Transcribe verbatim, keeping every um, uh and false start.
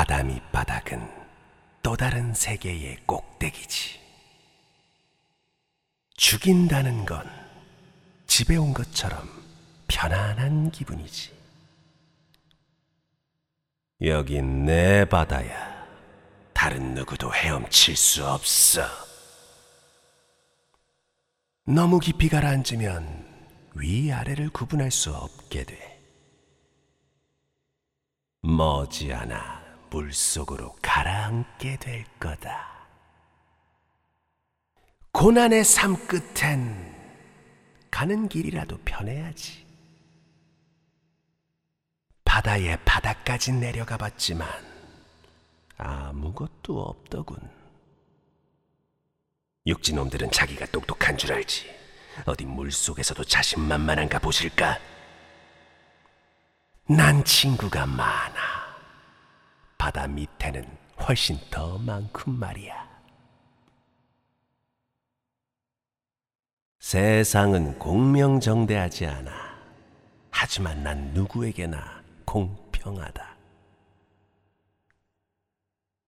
바다 밑바닥은 또 다른 세계의 꼭대기지. 죽인다는 건 집에 온 것처럼 편안한 기분이지. 여긴 내 바다야. 다른 누구도 헤엄칠 수 없어. 너무 깊이 가라앉으면 위아래를 구분할 수 없게 돼. 머지않아 물속으로 가라앉게 될 거다. 고난의 삶 끝엔 가는 길이라도 편해야지. 바다의 바닥까지 내려가 봤지만 아무것도 없더군. 육지놈들은 자기가 똑똑한 줄 알지. 어디 물속에서도 자신만만한가 보실까? 난 친구가 많아. 바다 밑에는 훨씬 더 많군 말이야. 세상은 공명정대하지 않아. 하지만 난 누구에게나 공평하다.